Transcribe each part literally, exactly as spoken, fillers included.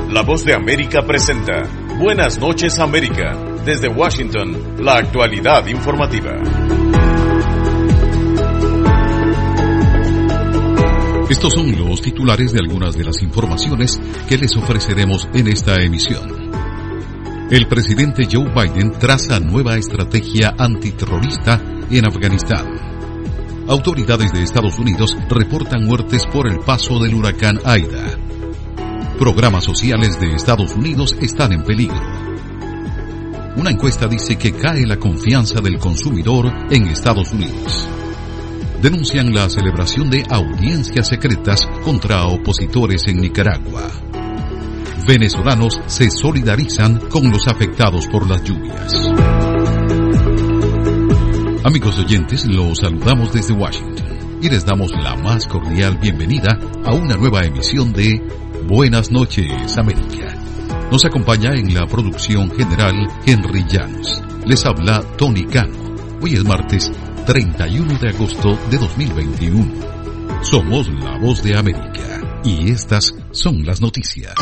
La Voz de América presenta Buenas noches América. Desde Washington, la actualidad informativa. Estos son los titulares de algunas de las informaciones que les ofreceremos en esta emisión. El presidente Joe Biden traza nueva estrategia antiterrorista en Afganistán. Autoridades de Estados Unidos reportan muertes por el paso del huracán Aida. Programas sociales de Estados Unidos están en peligro. Una encuesta dice que cae la confianza del consumidor en Estados Unidos. Denuncian la celebración de audiencias secretas contra opositores en Nicaragua. Venezolanos se solidarizan con los afectados por las lluvias. Amigos oyentes, los saludamos desde Washington y les damos la más cordial bienvenida a una nueva emisión de Buenas noches América. Nos acompaña en la producción general Henry Llanos. Les habla Tony Cano. Hoy es martes treinta y uno de agosto de dos mil veintiuno. Somos la Voz de América y estas son las noticias.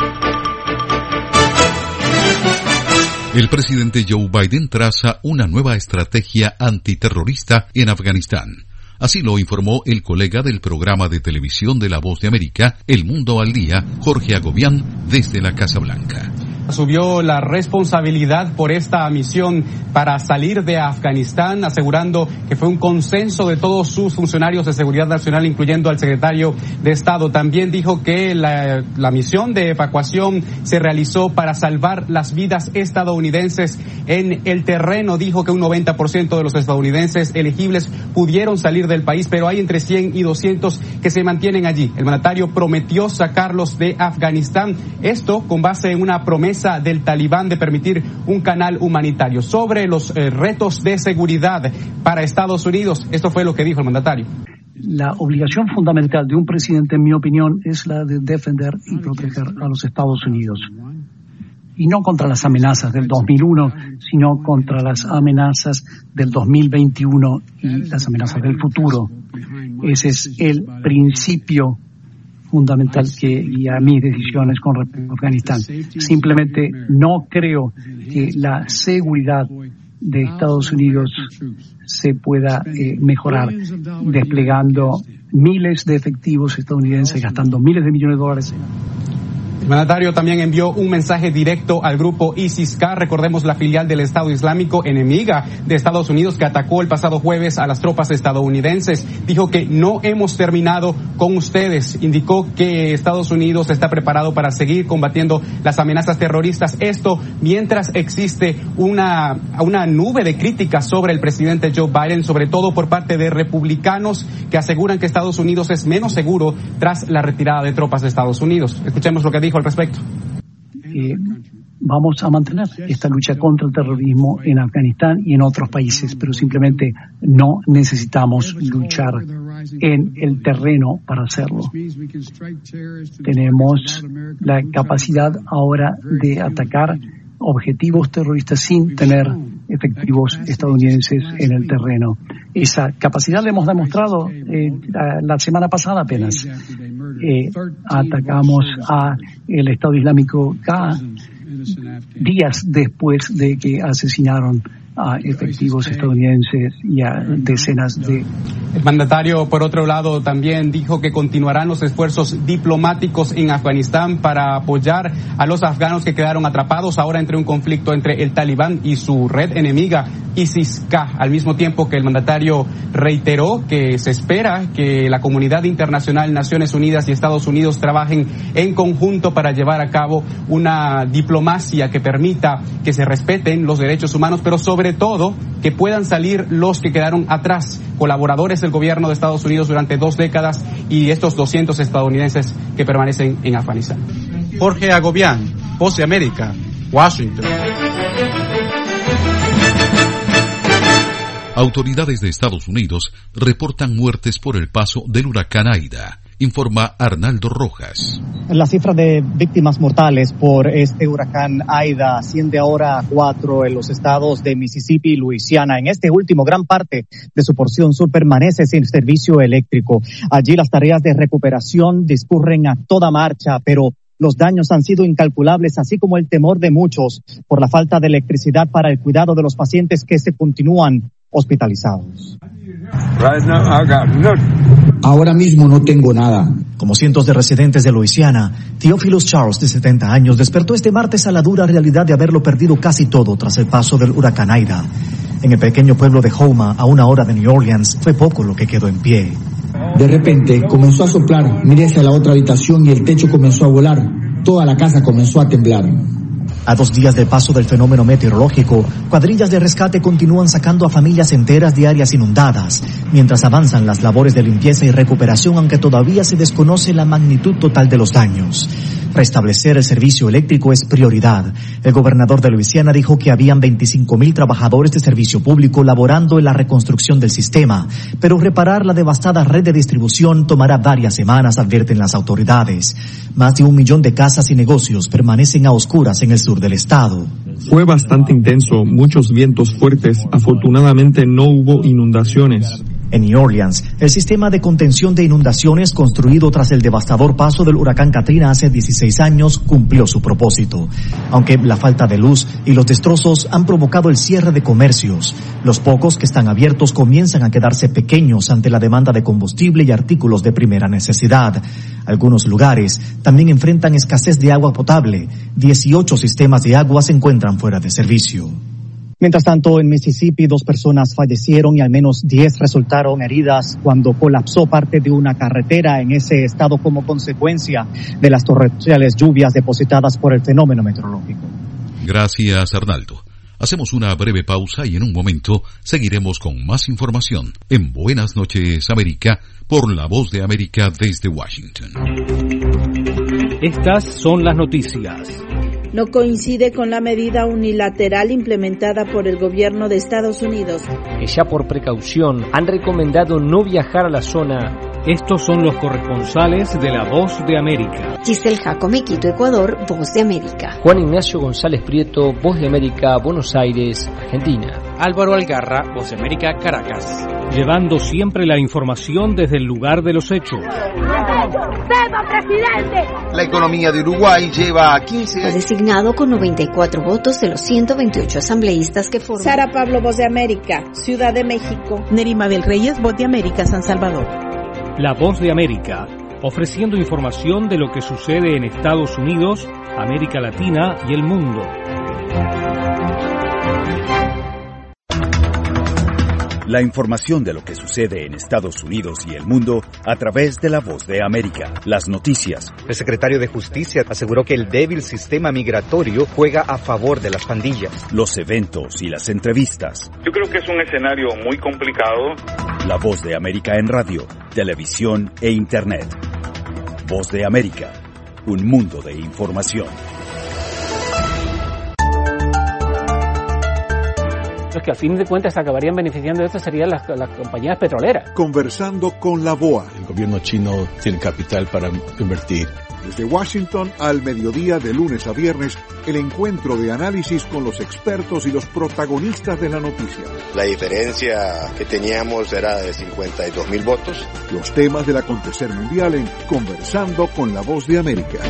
El presidente Joe Biden traza una nueva estrategia antiterrorista en Afganistán. Así lo informó el colega del programa de televisión de La Voz de América, El Mundo al Día, Jorge Agobián, desde la Casa Blanca. Asumió la responsabilidad por esta misión para salir de Afganistán, asegurando que fue un consenso de todos sus funcionarios de seguridad nacional, incluyendo al secretario de Estado. También dijo que la, la misión de evacuación se realizó para salvar las vidas estadounidenses en el terreno. Dijo que un noventa por ciento de los estadounidenses elegibles pudieron salir del país, pero hay entre cien y doscientos que se mantienen allí. El mandatario prometió sacarlos de Afganistán, esto con base en una promesa del Talibán de permitir un canal humanitario. Sobre los eh, retos de seguridad para Estados Unidos, esto fue lo que dijo el mandatario. La obligación fundamental de un presidente, en mi opinión, es la de defender y proteger a los Estados Unidos. Y no contra las amenazas del dos mil uno, sino contra las amenazas del dos mil veintiuno y las amenazas del futuro. Ese es el principio fundamental que guía mis decisiones con respecto a Afganistán. Simplemente no creo que la seguridad de Estados Unidos se pueda eh, mejorar desplegando miles de efectivos estadounidenses, gastando miles de millones de dólares. El mandatario también envió un mensaje directo al grupo ISIS-K, recordemos la filial del Estado Islámico enemiga de Estados Unidos que atacó el pasado jueves a las tropas estadounidenses. Dijo que no hemos terminado con ustedes. Indicó que Estados Unidos está preparado para seguir combatiendo las amenazas terroristas. Esto mientras existe una, una nube de críticas sobre el presidente Joe Biden, sobre todo por parte de republicanos que aseguran que Estados Unidos es menos seguro tras la retirada de tropas de Estados Unidos. Escuchemos lo que dijo al respecto. Eh, vamos a mantener esta lucha contra el terrorismo en Afganistán y en otros países, pero simplemente no necesitamos luchar en el terreno para hacerlo. Tenemos la capacidad ahora de atacar objetivos terroristas sin tener efectivos estadounidenses en el terreno. Esa capacidad la hemos demostrado eh, la semana pasada apenas. Eh, atacamos a el Estado Islámico K días después de que asesinaron a efectivos estadounidenses y a decenas de... El mandatario, por otro lado, también dijo que continuarán los esfuerzos diplomáticos en Afganistán para apoyar a los afganos que quedaron atrapados ahora entre un conflicto entre el Talibán y su red enemiga ISIS-K. Al mismo tiempo que el mandatario reiteró que se espera que la comunidad internacional, Naciones Unidas y Estados Unidos trabajen en conjunto para llevar a cabo una diplomacia que permita que se respeten los derechos humanos, pero sobre todo que puedan salir los que quedaron atrás, colaboradores del gobierno de Estados Unidos durante dos décadas y estos doscientos estadounidenses que permanecen en Afganistán. Jorge Agobián, Voz de América, Washington. Autoridades de Estados Unidos reportan muertes por el paso del huracán Aida. informa Arnaldo Rojas. La cifra de víctimas mortales por este huracán Aida asciende ahora a cuatro en los estados de Mississippi y Luisiana. En este último, gran parte de su porción sur permanece sin servicio eléctrico. Allí las tareas de recuperación discurren a toda marcha, pero los daños han sido incalculables, así como el temor de muchos por la falta de electricidad para el cuidado de los pacientes que se continúan hospitalizados. Ahora mismo no tengo nada. Como cientos de residentes de Luisiana, Theophilus Charles, de setenta años, despertó este martes a la dura realidad de haberlo perdido casi todo tras el paso del huracán Aida. En el pequeño pueblo de Houma, a una hora de New Orleans, fue poco lo que quedó en pie. De repente comenzó a soplar, miré hacia la otra habitación y el techo comenzó a volar. Toda la casa comenzó a temblar. A dos días del paso del fenómeno meteorológico, cuadrillas de rescate continúan sacando a familias enteras de áreas inundadas, mientras avanzan las labores de limpieza y recuperación, aunque todavía se desconoce la magnitud total de los daños. Restablecer el servicio eléctrico es prioridad. El gobernador de Luisiana dijo que habían veinticinco mil trabajadores de servicio público laborando en la reconstrucción del sistema, pero reparar la devastada red de distribución tomará varias semanas, advierten las autoridades. Más de un millón de casas y negocios permanecen a oscuras en el sur del estado. Fue bastante intenso, muchos vientos fuertes. Afortunadamente no hubo inundaciones. En New Orleans, el sistema de contención de inundaciones construido tras el devastador paso del huracán Katrina hace dieciséis años cumplió su propósito. Aunque la falta de luz y los destrozos han provocado el cierre de comercios, los pocos que están abiertos comienzan a quedarse pequeños ante la demanda de combustible y artículos de primera necesidad. Algunos lugares también enfrentan escasez de agua potable. dieciocho sistemas de agua se encuentran fuera de servicio. Mientras tanto, en Mississippi, dos personas fallecieron y al menos diez resultaron heridas cuando colapsó parte de una carretera en ese estado como consecuencia de las torrenciales lluvias depositadas por el fenómeno meteorológico. Gracias, Arnaldo. Hacemos una breve pausa y en un momento seguiremos con más información en Buenas noches, América, por La Voz de América desde Washington. Estas son las noticias. No coincide con la medida unilateral implementada por el gobierno de Estados Unidos. Que ya por precaución han recomendado no viajar a la zona. Estos son los corresponsales de La Voz de América. Giselle Jacome, Quito, Ecuador, Voz de América. Juan Ignacio González Prieto, Voz de América, Buenos Aires, Argentina. Álvaro Algarra, Voz de América, Caracas. Llevando siempre la información desde el lugar de los hechos. La economía de Uruguay lleva a quince años. Fue designado con noventa y cuatro votos de los ciento veintiocho asambleístas que forman. Sara Pablo, Voz de América, Ciudad de México. Nerima del Reyes, Voz de América, San Salvador. La Voz de América, ofreciendo información de lo que sucede en Estados Unidos, América Latina y el mundo. La información de lo que sucede en Estados Unidos y el mundo a través de La Voz de América. Las noticias. El secretario de Justicia aseguró que el débil sistema migratorio juega a favor de las pandillas. Los eventos y las entrevistas. Yo creo que es un escenario muy complicado. La Voz de América en radio, televisión e internet. Voz de América, un mundo de información. Los que al fin de cuentas acabarían beneficiando de esto serían las, las compañías petroleras. Conversando con la B O A. El gobierno chino tiene capital para invertir. Desde Washington al mediodía de lunes a viernes, el encuentro de análisis con los expertos y los protagonistas de la noticia. La diferencia que teníamos era de cincuenta y dos mil votos. Los temas del acontecer mundial en Conversando con la Voz de América.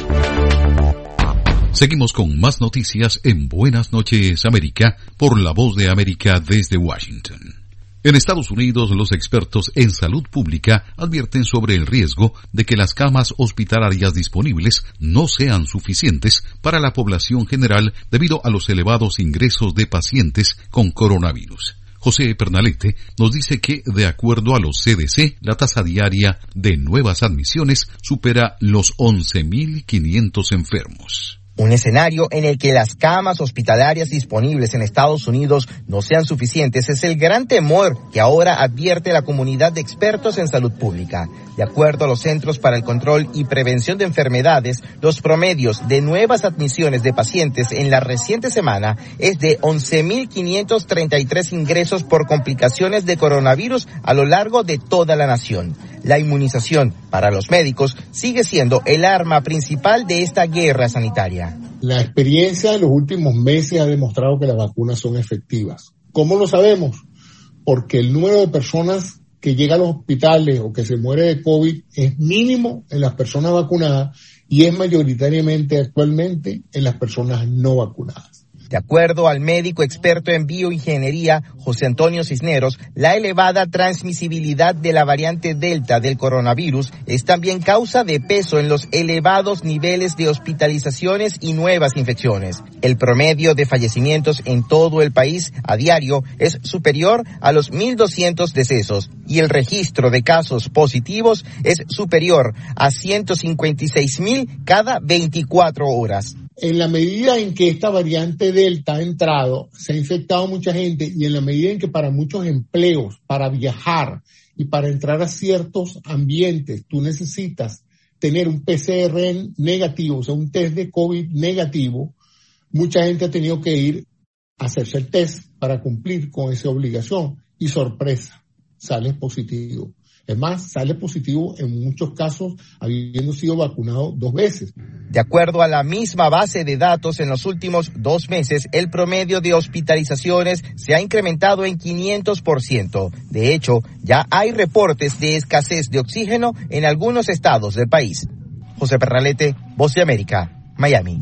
Seguimos con más noticias en Buenas noches, América, por La Voz de América desde Washington. En Estados Unidos, los expertos en salud pública advierten sobre el riesgo de que las camas hospitalarias disponibles no sean suficientes para la población general debido a los elevados ingresos de pacientes con coronavirus. José Pernalete nos dice que, de acuerdo a los C D C, la tasa diaria de nuevas admisiones supera los once mil quinientos enfermos. Un escenario en el que las camas hospitalarias disponibles en Estados Unidos no sean suficientes es el gran temor que ahora advierte la comunidad de expertos en salud pública. De acuerdo a los Centros para el Control y Prevención de Enfermedades, los promedios de nuevas admisiones de pacientes en la reciente semana es de once mil quinientos treinta y tres ingresos por complicaciones de coronavirus a lo largo de toda la nación. La inmunización para los médicos sigue siendo el arma principal de esta guerra sanitaria. La experiencia de los últimos meses ha demostrado que las vacunas son efectivas. ¿Cómo lo sabemos? Porque el número de personas que llega a los hospitales o que se muere de COVID es mínimo en las personas vacunadas y es mayoritariamente actualmente en las personas no vacunadas. De acuerdo al médico experto en bioingeniería, José Antonio Cisneros, la elevada transmisibilidad de la variante Delta del coronavirus es también causa de peso en los elevados niveles de hospitalizaciones y nuevas infecciones. El promedio de fallecimientos en todo el país a diario es superior a los mil doscientos decesos y el registro de casos positivos es superior a ciento cincuenta y seis mil cada veinticuatro horas. En la medida en que esta variante Delta ha entrado, se ha infectado mucha gente y en la medida en que para muchos empleos, para viajar y para entrar a ciertos ambientes, tú necesitas tener un P C R negativo, o sea, un test de COVID negativo, mucha gente ha tenido que ir a hacerse el test para cumplir con esa obligación y sorpresa, sale positivo. Es más, sale positivo en muchos casos habiendo sido vacunado dos veces. De acuerdo a la misma base de datos, en los últimos dos meses, el promedio de hospitalizaciones se ha incrementado en quinientos por ciento. De hecho, ya hay reportes de escasez de oxígeno en algunos estados del país. José Pernalete, Voz de América, Miami.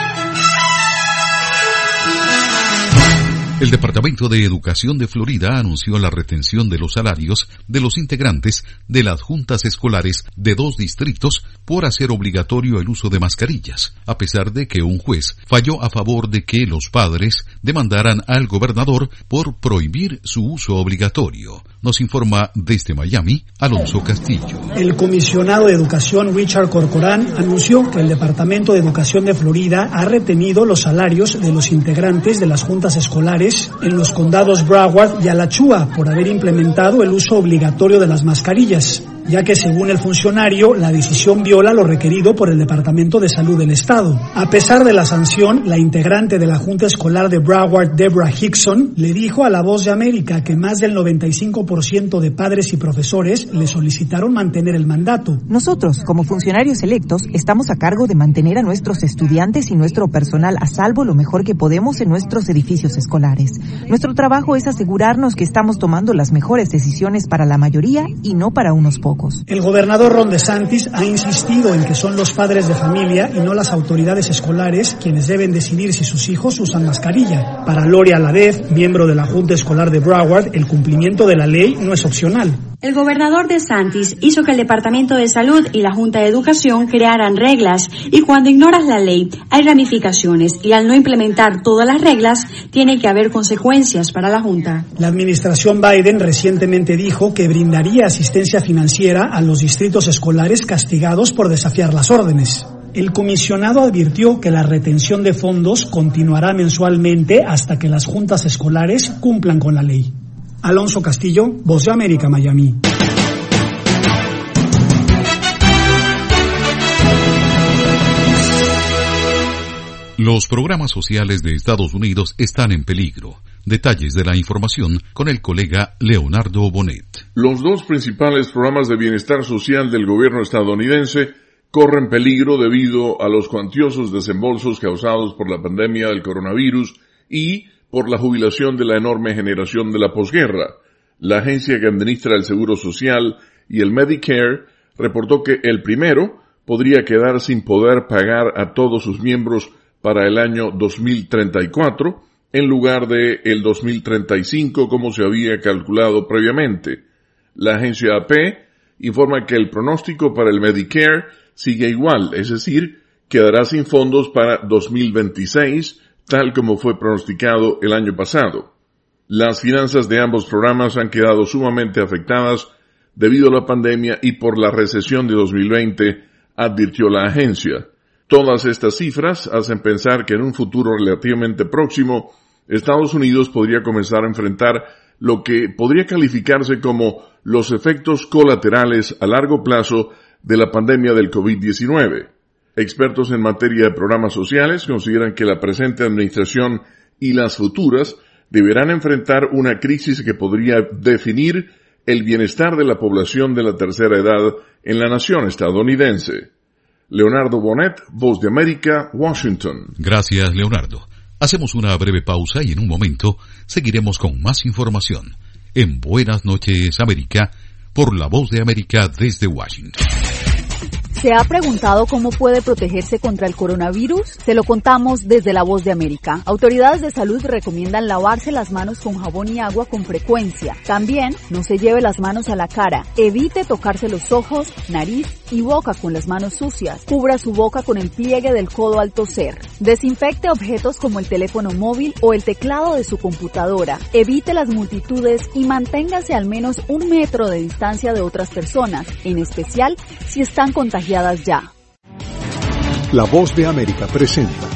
El Departamento de Educación de Florida anunció la retención de los salarios de los integrantes de las juntas escolares de dos distritos por hacer obligatorio el uso de mascarillas, a pesar de que un juez falló a favor de que los padres demandaran al gobernador por prohibir su uso obligatorio. Nos informa desde Miami, Alonso Castillo. El comisionado de Educación, Richard Corcoran, anunció que el Departamento de Educación de Florida ha retenido los salarios de los integrantes de las juntas escolares en los condados Broward y Alachua por haber implementado el uso obligatorio de las mascarillas, ya que según el funcionario, la decisión viola lo requerido por el Departamento de Salud del Estado. A pesar de la sanción, la integrante de la Junta Escolar de Broward, Deborah Hickson, le dijo a La Voz de América que más del noventa y cinco por ciento de padres y profesores le solicitaron mantener el mandato. Nosotros, como funcionarios electos, estamos a cargo de mantener a nuestros estudiantes y nuestro personal a salvo lo mejor que podemos en nuestros edificios escolares. Nuestro trabajo es asegurarnos que estamos tomando las mejores decisiones para la mayoría y no para unos pocos. El gobernador Ron DeSantis ha insistido en que son los padres de familia y no las autoridades escolares quienes deben decidir si sus hijos usan mascarilla. Para Loria Ladez, miembro de la Junta Escolar de Broward, el cumplimiento de la ley no es opcional. El gobernador DeSantis hizo que el Departamento de Salud y la Junta de Educación crearan reglas y cuando ignoras la ley hay ramificaciones y al no implementar todas las reglas tiene que haber consecuencias para la Junta. La administración Biden recientemente dijo que brindaría asistencia financiera a los distritos escolares castigados por desafiar las órdenes. El comisionado advirtió que la retención de fondos continuará mensualmente hasta que las juntas escolares cumplan con la ley. Alonso Castillo, Voz de América, Miami. Los programas sociales de Estados Unidos están en peligro. Detalles de la información con el colega Leonardo Bonet. Los dos principales programas de bienestar social del gobierno estadounidense corren peligro debido a los cuantiosos desembolsos causados por la pandemia del coronavirus y por la jubilación de la enorme generación de la posguerra. La agencia que administra el Seguro Social y el Medicare reportó que el primero podría quedar sin poder pagar a todos sus miembros para el año dos mil treinta y cuatro, en lugar de el dos mil treinta y cinco como se había calculado previamente. La agencia A P informa que el pronóstico para el Medicare sigue igual, es decir, quedará sin fondos para dos mil veintiséis, tal como fue pronosticado el año pasado. Las finanzas de ambos programas han quedado sumamente afectadas debido a la pandemia y por la recesión de dos mil veinte, advirtió la agencia. Todas estas cifras hacen pensar que en un futuro relativamente próximo, Estados Unidos podría comenzar a enfrentar lo que podría calificarse como los efectos colaterales a largo plazo de la pandemia del COVID diecinueve. Expertos en materia de programas sociales consideran que la presente administración y las futuras deberán enfrentar una crisis que podría definir el bienestar de la población de la tercera edad en la nación estadounidense. Leonardo Bonet, Voz de América, Washington. Gracias, Leonardo. Hacemos una breve pausa y en un momento seguiremos con más información. en Buenas noches América, por La Voz de América desde Washington. ¿Se ha preguntado cómo puede protegerse contra el coronavirus? Se lo contamos desde La Voz de América. Autoridades de salud recomiendan lavarse las manos con jabón y agua con frecuencia. También no se lleve las manos a la cara. Evite tocarse los ojos, nariz y boca con las manos sucias. Cubra su boca con el pliegue del codo al toser. Desinfecte objetos como el teléfono móvil o el teclado de su computadora. Evite las multitudes y manténgase al menos un metro de distancia de otras personas, en especial si están contagiadas ya. La Voz de América presenta.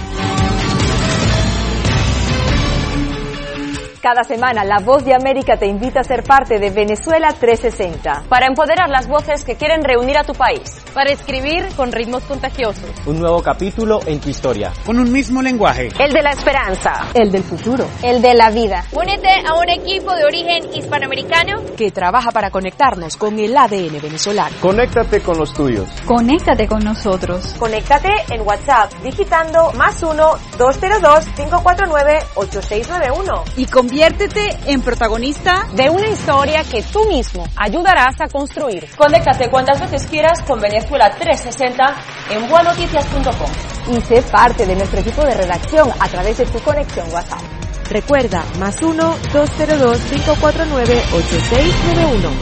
Cada semana, La Voz de América te invita a ser parte de Venezuela trescientos sesenta. Para empoderar las voces que quieren reunir a tu país. Para escribir con ritmos contagiosos. Un nuevo capítulo en tu historia. Con un mismo lenguaje. El de la esperanza. El del futuro. El de la vida. Únete a un equipo de origen hispanoamericano que trabaja para conectarnos con el A D N venezolano. Conéctate con los tuyos. Conéctate con nosotros. Conéctate en WhatsApp digitando más uno, dos cero dos, cinco cuatro nueve, ocho seis nueve uno. Y con Conviértete en protagonista de una historia que tú mismo ayudarás a construir. Conéctate cuantas veces quieras con Venezuela trescientos sesenta en buenoticias punto com y sé parte de nuestro equipo de redacción a través de tu conexión WhatsApp. Recuerda, más uno, dos cero dos, cinco cuatro nueve, ocho seis nueve uno.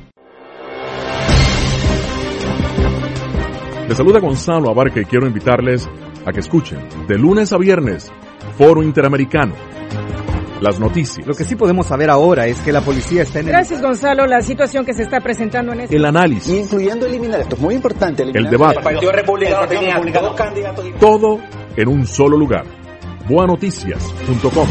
Les saluda Gonzalo Abarca y quiero invitarles a que escuchen de lunes a viernes Foro Interamericano. Las noticias. Lo que sí podemos saber ahora es que la policía está en el... Gracias, Gonzalo. La situación que se está presentando en este... El análisis. Incluyendo eliminar, esto es muy importante. El debate. El Partido Republicano tenía dos candidatos. Todo en un solo lugar. buenoticias punto com.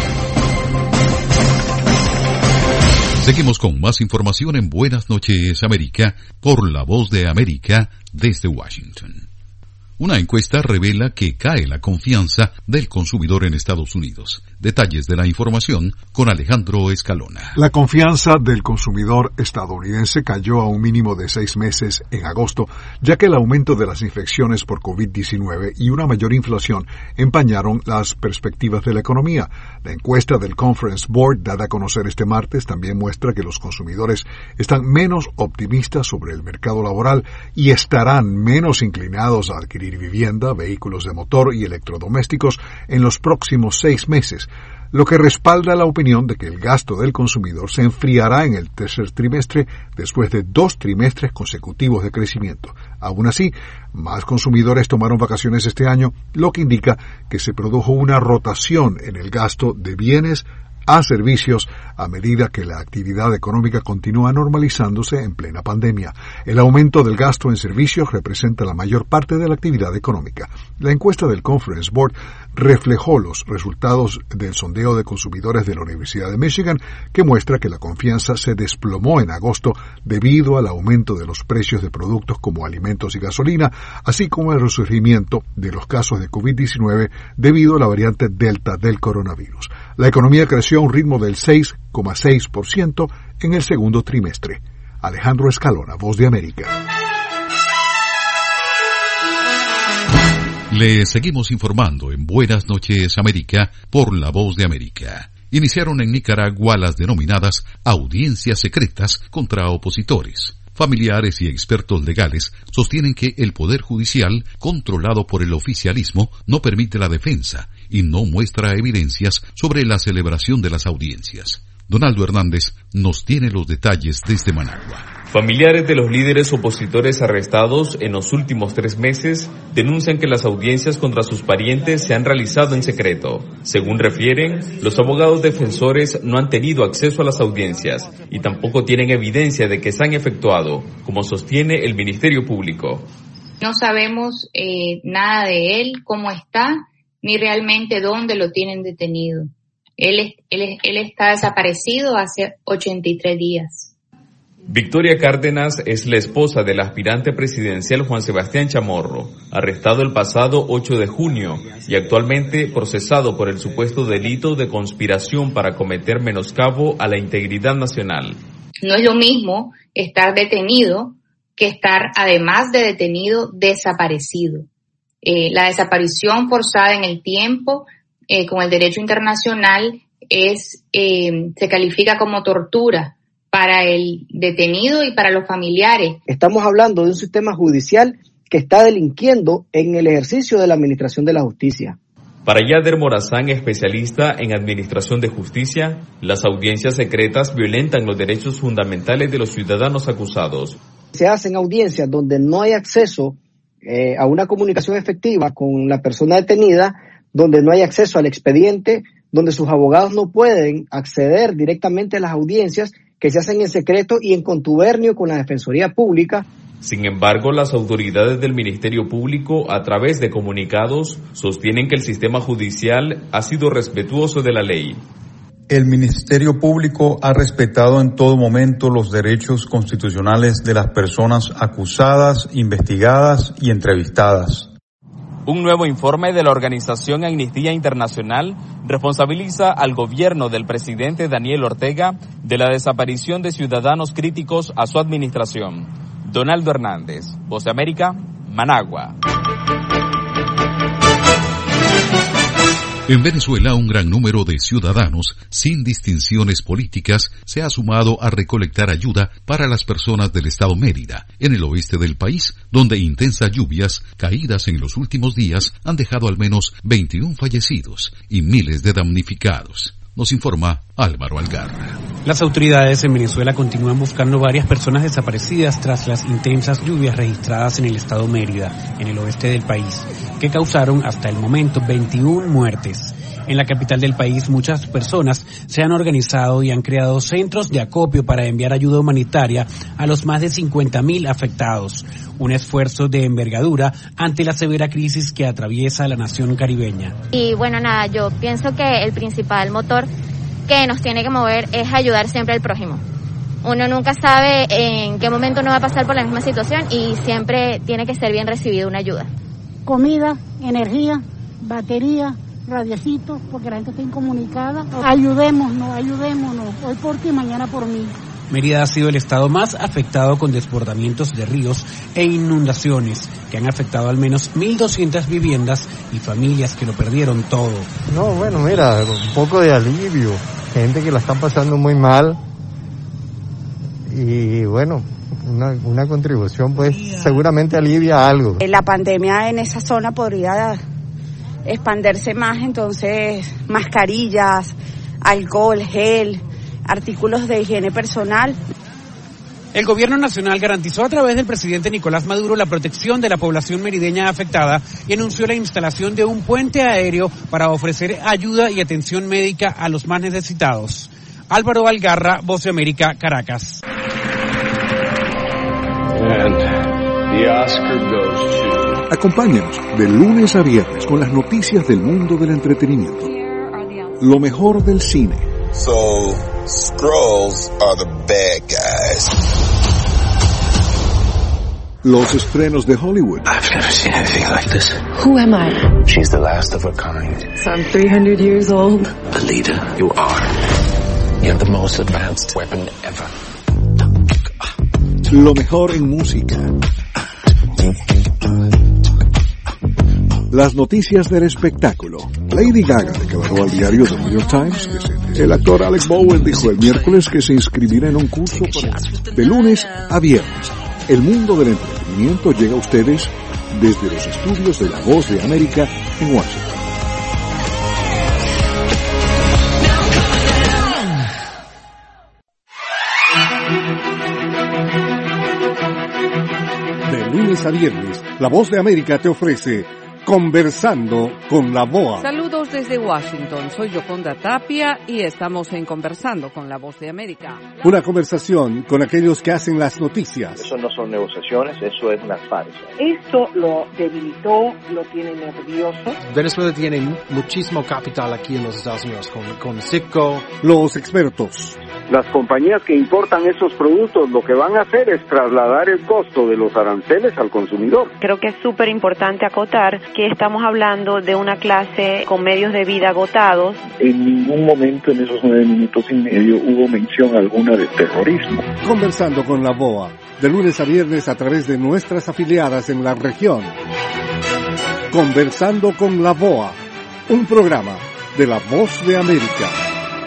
Seguimos con más información en Buenas noches América por La Voz de América desde Washington. Una encuesta revela que cae la confianza del consumidor en Estados Unidos. Detalles de la información con Alejandro Escalona. La confianza del consumidor estadounidense cayó a un mínimo de seis meses en agosto, ya que el aumento de las infecciones por covid diecinueve y una mayor inflación empañaron las perspectivas de la economía. La encuesta del Conference Board, dada a conocer este martes, también muestra que los consumidores están menos optimistas sobre el mercado laboral y estarán menos inclinados a adquirir vivienda, vehículos de motor y electrodomésticos en los próximos seis meses, lo que respalda la opinión de que el gasto del consumidor se enfriará en el tercer trimestre después de dos trimestres consecutivos de crecimiento. Aún así, más consumidores tomaron vacaciones este año, lo que indica que se produjo una rotación en el gasto de bienes a servicios a medida que la actividad económica continúa normalizándose en plena pandemia. El aumento del gasto en servicios representa la mayor parte de la actividad económica. La encuesta del Conference Board reflejó los resultados del sondeo de consumidores de la Universidad de Michigan, que muestra que la confianza se desplomó en agosto debido al aumento de los precios de productos como alimentos y gasolina, así como el resurgimiento de los casos de covid diecinueve debido a la variante Delta del coronavirus. La economía creció a un ritmo del seis coma seis por ciento en el segundo trimestre. Alejandro Escalona, Voz de América. Le seguimos informando en Buenas noches América por La Voz de América. Iniciaron en Nicaragua las denominadas audiencias secretas contra opositores. Familiares y expertos legales sostienen que el Poder Judicial, controlado por el oficialismo, no permite la defensa y no muestra evidencias sobre la celebración de las audiencias. Donaldo Hernández nos tiene los detalles desde Managua. Familiares de los líderes opositores arrestados en los últimos tres meses denuncian que las audiencias contra sus parientes se han realizado en secreto. Según refieren, los abogados defensores no han tenido acceso a las audiencias y tampoco tienen evidencia de que se han efectuado, como sostiene el Ministerio Público. No sabemos eh, nada de él, cómo está, ni realmente dónde lo tienen detenido. Él, él, él está desaparecido hace ochenta y tres días. Victoria Cárdenas es la esposa del aspirante presidencial Juan Sebastián Chamorro, arrestado el pasado ocho de junio y actualmente procesado por el supuesto delito de conspiración para cometer menoscabo a la integridad nacional. No es lo mismo estar detenido que estar, además de detenido, desaparecido. Eh, la desaparición forzada en el tiempo, eh, con el derecho internacional, es eh, se califica como tortura para el detenido y para los familiares. Estamos hablando de un sistema judicial que está delinquiendo en el ejercicio de la administración de la justicia. Para Yader Morazán, especialista en administración de justicia, las audiencias secretas violentan los derechos fundamentales de los ciudadanos acusados. Se hacen audiencias donde no hay acceso eh, a una comunicación efectiva con la persona detenida, donde no hay acceso al expediente, donde sus abogados no pueden acceder directamente a las audiencias que se hacen en secreto y en contubernio con la Defensoría Pública. Sin embargo, las autoridades del Ministerio Público, a través de comunicados, sostienen que el sistema judicial ha sido respetuoso de la ley. El Ministerio Público ha respetado en todo momento los derechos constitucionales de las personas acusadas, investigadas y entrevistadas. Un nuevo informe de la organización Amnistía Internacional responsabiliza al gobierno del presidente Daniel Ortega de la desaparición de ciudadanos críticos a su administración. Donaldo Hernández, Voz de América, Managua. En Venezuela, un gran número de ciudadanos, sin distinciones políticas, se ha sumado a recolectar ayuda para las personas del estado Mérida, en el oeste del país, donde intensas lluvias caídas en los últimos días han dejado al menos veintiún fallecidos y miles de damnificados. Nos informa Álvaro Algarra. Las autoridades en Venezuela continúan buscando varias personas desaparecidas tras las intensas lluvias registradas en el estado Mérida, en el oeste del país, que causaron hasta el momento veintiún muertes. En la capital del país, muchas personas se han organizado y han creado centros de acopio para enviar ayuda humanitaria a los más de cincuenta mil afectados. Un esfuerzo de envergadura ante la severa crisis que atraviesa la nación caribeña. Y bueno, nada, yo pienso que el principal motor que nos tiene que mover es ayudar siempre al prójimo. Uno nunca sabe en qué momento uno va a pasar por la misma situación y siempre tiene que ser bien recibido una ayuda. Comida, energía, batería, radiecitos, porque la gente está incomunicada. Ayudémonos, ayudémonos, hoy por ti, mañana por mí. Mérida ha sido el estado más afectado con desbordamientos de ríos e inundaciones que han afectado al menos mil doscientas viviendas y familias que lo perdieron todo. No, bueno, mira, un poco de alivio, gente que la están pasando muy mal y bueno, una, una contribución pues seguramente alivia algo. La pandemia en esa zona podría expandirse más, entonces mascarillas, alcohol, gel, artículos de higiene personal. El gobierno nacional garantizó a través del presidente Nicolás Maduro la protección de la población merideña afectada y anunció la instalación de un puente aéreo para ofrecer ayuda y atención médica a los más necesitados. Álvaro Algarra, Voz de América, Caracas. And the Oscar goes to... Acompáñanos de lunes a viernes con las noticias del mundo del entretenimiento. Lo mejor del cine. So, Skrulls are the bad guys. Los estrenos de Hollywood. I've never seen anything like this. Who am I? She's the last of her kind. So I'm three hundred years old. The leader you are. You have the most advanced weapon ever. Lo mejor en música. Las noticias del espectáculo. Lady Gaga declaró al diario The New York Times que se... El actor Alec Bowen dijo el miércoles que se inscribirá en un curso para... de lunes a viernes. El mundo del entretenimiento llega a ustedes desde los estudios de La Voz de América en Washington. De lunes a viernes, La Voz de América te ofrece Conversando con la B O A. Saludos desde Washington, soy Yoconda Tapia y estamos en Conversando con la Voz de América. Una conversación con aquellos que hacen las noticias. Eso no son negociaciones, eso es una farsa. Esto lo debilitó, lo tiene nervioso. Venezuela tiene muchísimo capital aquí en los Estados Unidos, con, con Citgo. Los expertos. Las compañías que importan esos productos lo que van a hacer es trasladar el costo de los aranceles al consumidor. Creo que es súper importante acotar que estamos hablando de una clase con medios de vida agotados. En ningún momento en esos nueve minutos y medio hubo mención alguna de terrorismo. Conversando con la B O A, de lunes a viernes a través de nuestras afiliadas en la región. Conversando con la B O A, un programa de La Voz de América.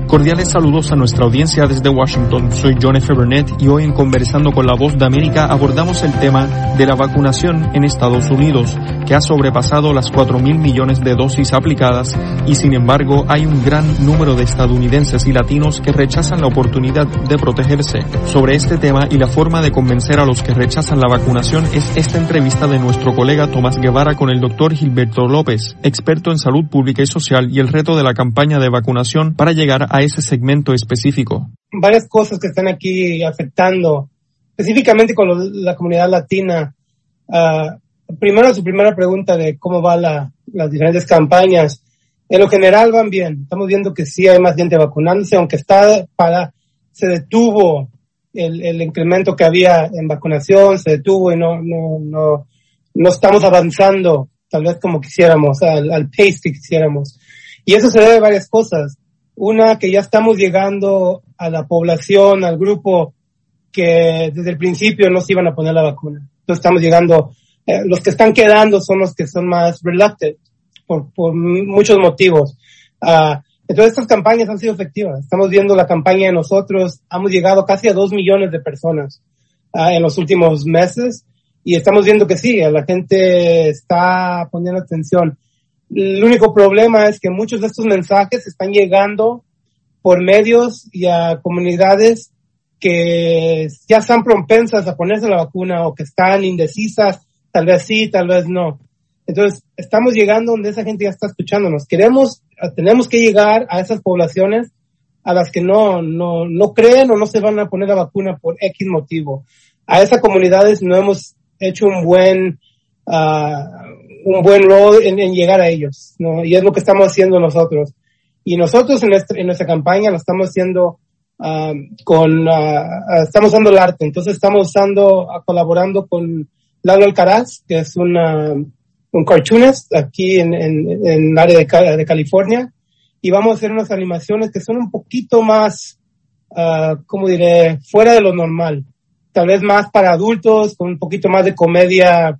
Cordiales saludos a nuestra audiencia desde Washington. Soy John F. Burnett y hoy en Conversando con la Voz de América abordamos el tema de la vacunación en Estados Unidos, que ha sobrepasado las cuatro mil millones de dosis aplicadas y sin embargo hay un gran número de estadounidenses y latinos que rechazan la oportunidad de protegerse. Sobre este tema y la forma de convencer a los que rechazan la vacunación es esta entrevista de nuestro colega Tomás Guevara con el doctor Gilberto López, experto en salud pública y social y el reto de la campaña de vacunación para llegar a ese segmento específico. Varias cosas que están aquí afectando, específicamente con lo, la comunidad latina. Uh, primero, su primera pregunta de cómo van la, las diferentes campañas. En lo general van bien. Estamos viendo que sí hay más gente vacunándose, aunque está para, se detuvo el, el incremento que había en vacunación, se detuvo y no, no, no, no estamos avanzando tal vez como quisiéramos, al, al pace que quisiéramos. Y eso se debe a varias cosas. Una, que ya estamos llegando a la población, al grupo que desde el principio no se iban a poner la vacuna. Entonces estamos llegando, eh, los que están quedando son los que son más reluctant por, por muchos motivos. Uh, entonces estas campañas han sido efectivas. Estamos viendo la campaña de nosotros, hemos llegado casi a dos millones de personas uh, en los últimos meses y estamos viendo que sí, la gente está poniendo atención. El único problema es que muchos de estos mensajes están llegando por medios y a comunidades que ya están propensas a ponerse la vacuna o que están indecisas, tal vez sí, tal vez no. Entonces, estamos llegando donde esa gente ya está escuchándonos. Queremos, tenemos que llegar a esas poblaciones a las que no, no, no creen o no se van a poner la vacuna por X motivo. A esas comunidades no hemos hecho un buen, uh, un buen rol en, en llegar a ellos, ¿no? Y es lo que estamos haciendo nosotros. Y nosotros en, este, en nuestra campaña lo estamos haciendo uh, con, uh, estamos usando el arte. Entonces estamos usando, uh, colaborando con Lalo Alcaraz, que es una, un cartoonist aquí en, en, en el área de, de California. Y vamos a hacer unas animaciones que son un poquito más, uh, ¿cómo diré? Fuera de lo normal. Tal vez más para adultos, con un poquito más de comedia,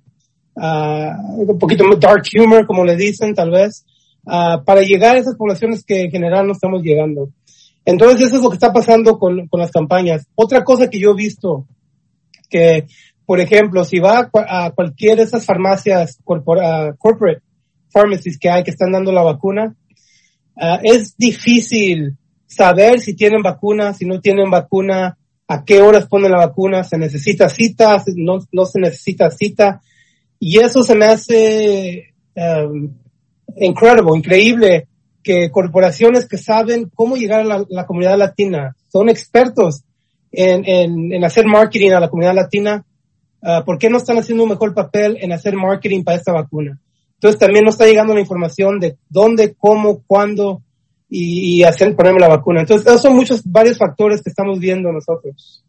Uh, un poquito dark humor, como le dicen, tal vez, uh, para llegar a esas poblaciones que en general no estamos llegando. Entonces, eso es lo que está pasando con, con las campañas. Otra cosa que yo he visto, que, por ejemplo, si va a, a cualquier de esas farmacias corpora, corporate pharmacies que hay que están dando la vacuna, uh, es difícil saber si tienen vacuna, si no tienen vacuna, a qué horas ponen la vacuna, se necesita cita, no, no se necesita cita. Y eso se me hace um, incredible, increíble, que corporaciones que saben cómo llegar a la, la comunidad latina, son expertos en, en, en hacer marketing a la comunidad latina, uh, ¿por qué no están haciendo un mejor papel en hacer marketing para esta vacuna? Entonces también no está llegando la información de dónde, cómo, cuándo y, y hacer ponerme la vacuna. Entonces esos son muchos, varios factores que estamos viendo nosotros.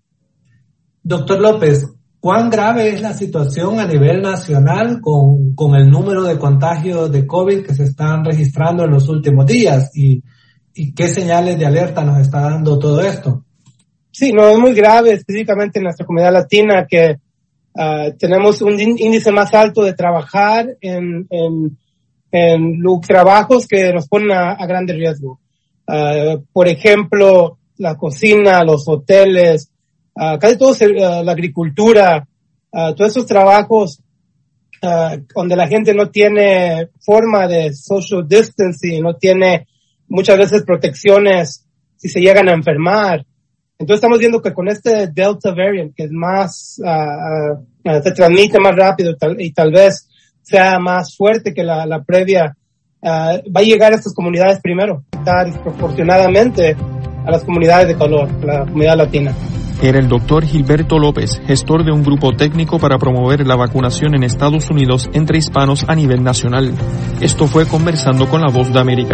Doctor López, ¿cuán grave es la situación a nivel nacional con, con el número de contagios de COVID que se están registrando en los últimos días? ¿Y, y qué señales de alerta nos está dando todo esto? Sí, no, es muy grave, específicamente en nuestra comunidad latina, que uh, tenemos un índice más alto de trabajar en, en, en los trabajos que nos ponen a, a grande riesgo. Uh, por ejemplo, la cocina, los hoteles, Uh, casi todo uh, la agricultura, uh, todos esos trabajos uh, donde la gente no tiene forma de social distancing, no tiene muchas veces protecciones si se llegan a enfermar. Entonces estamos viendo que con este Delta variant, que es más, uh, uh, se transmite más rápido tal, y tal vez sea más fuerte que la, la previa, uh, va a llegar a estas comunidades primero, está desproporcionadamente a las comunidades de color, la comunidad latina. Era el doctor Gilberto López, gestor de un grupo técnico para promover la vacunación en Estados Unidos entre hispanos a nivel nacional. Esto fue Conversando con la Voz de América.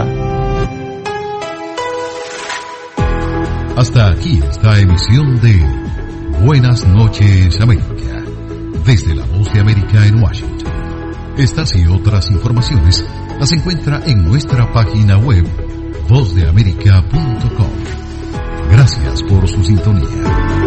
Hasta aquí esta emisión de Buenas noches América, desde la Voz de América en Washington. Estas y otras informaciones las encuentra en nuestra página web voz de america punto com. Gracias por su sintonía.